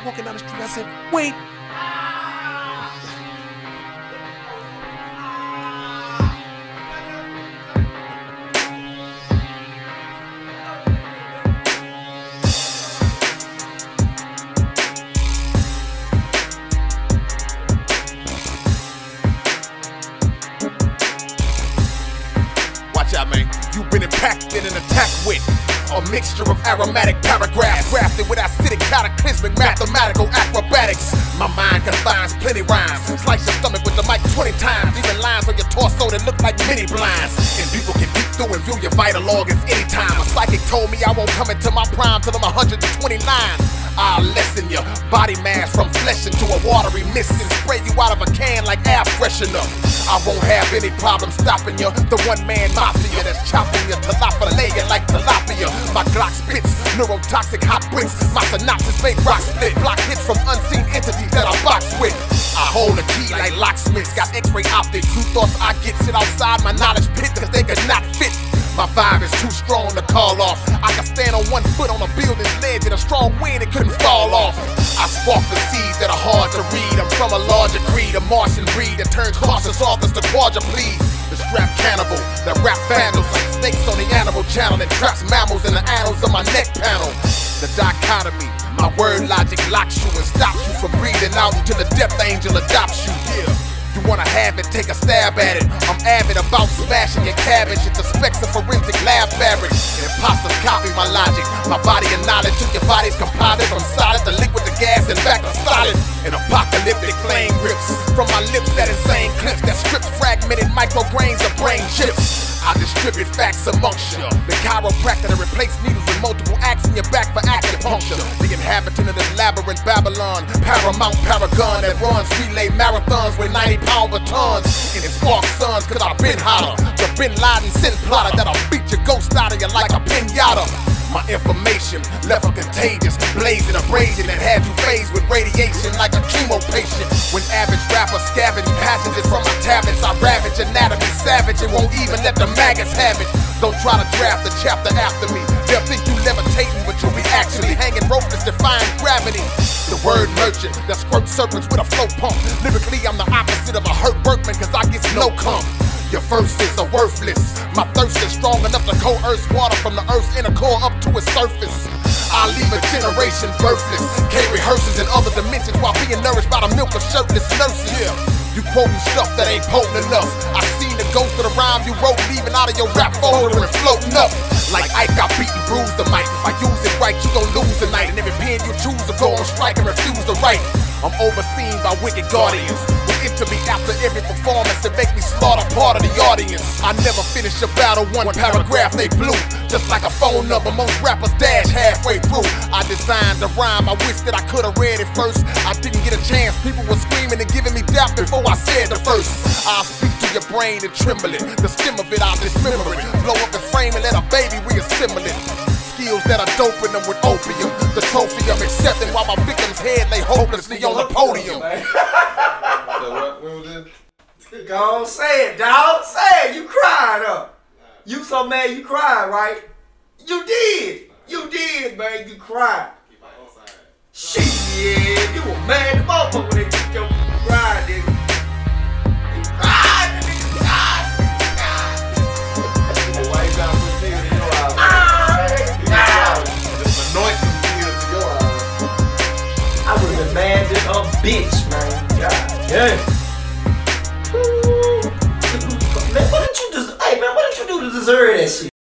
walking down the street. I said, wait. Watch out, man. You've been impacted and attacked with a mixture of aromatic paragraphs crafted with acidic cataclysmic mathematical acrobatics. My mind confines plenty rhymes. Slice your stomach with the mic 20 times. Even lines on your torso that look like mini blinds. And people can peek through and view your vital organs anytime. A psychic told me I won't come into my prime till I'm 129. I'll lessen your body mass from flesh into a watery mist and spray you out of a can like air freshener. I won't have any problem stopping you. The one-man mafia that's chopping you tilapia like tilapia. My Glock spits neurotoxic hot bricks. My synopsis make rock split. Block hits from unseen entities that I box with. I hold a key like locksmiths. Got x-ray optics. Who thoughts I get sit outside my knowledge pit cause they could not fit. My vibe is too strong to call off. I can stand on one foot on a building's ledge in a strong wind, it couldn't fall off. I spark the seeds that are hard to read. I'm from a larger creed, a Martian breed that turns cautious authors to quadriplegic. The strap cannibal that rap vandals like snakes on the Animal Channel that traps mammals in the annals of my neck panel. The dichotomy, my word logic locks you and stops you from breathing out until the death angel adopts you. You wanna have it, take a stab at it. I'm avid about smashing your cabbage into specks of forensic lab fabric. Imposters copy my logic. My body of knowledge took your body's composite from solid to liquid to gas and back to solid. An apocalyptic flame grips from my lips that insane clips that strips fragmented micrograins of brain chips. I distribute facts amongst you. The chiropractor that replaces needles with multiple acts in your back for acupuncture. The inhabitant of this labyrinth, Babylon, paramount paragon that runs relay marathons with 90-pound batons. And it sparks suns cause I've been hotter. The Bin Laden sin plotter that'll beat your ghost out of you like a pinata. My information left her contagious, blazing abrasion that had you phased with radiation like a chemo patient. When average rappers scavenge passages from my tablets, I ravage anatomy savage and won't even let the maggots have it. Don't try to draft a chapter after me. They'll think you levitating, but you'll be actually hanging ropeless, defying gravity. The word merchant that squirts serpents with a flow pump. Lyrically, I'm the opposite of a Hurt Berkman, cause I get no cum. Your verses are worthless. My thirst is strong enough to coerce water from the earth's inner core up to its surface. I'll leave a generation birthless. K-rehearses in other dimensions while being nourished by the milk of shirtless nurses. You quoting stuff that ain't potent enough. I seen the ghost of the rhyme you wrote leaving out of your rap folder and floating up. Like Ike got beat and bruised the mic. If I use it right, you gon' lose tonight. And every pen you choose to go on strike and refuse to write. I'm overseen by wicked guardians who enter me after every performance and make me slaughter part of the audience. I never finish a battle, one paragraph they blew. Just like a phone number, most rappers dash halfway through. I designed the rhyme, I wish that I could've read it first. I didn't get a chance, people were screaming and giving me doubt before I said the verse. I'll speak to your brain and tremble it. The stem of it, I'll dismember it. Blow up the frame and let a baby reassemble it. Skills that are doping them with opium. The trophy I'm accepting while my victim's head lay hopelessly on the podium. So when was this? Go on, say it, dog. Say it. You cried up. You so mad you cried, right? You did. You did, man. You cried. Shit, you were mad at motherfucker when they took your cried, nigga. You cried, nigga. You cried. Why you gotta put tears in your eyes? Just anoint some tears in your eyes. I would've been mad as a bitch, man. God damn. Man, what did you do? Hey, man, what did you do to deserve that shit?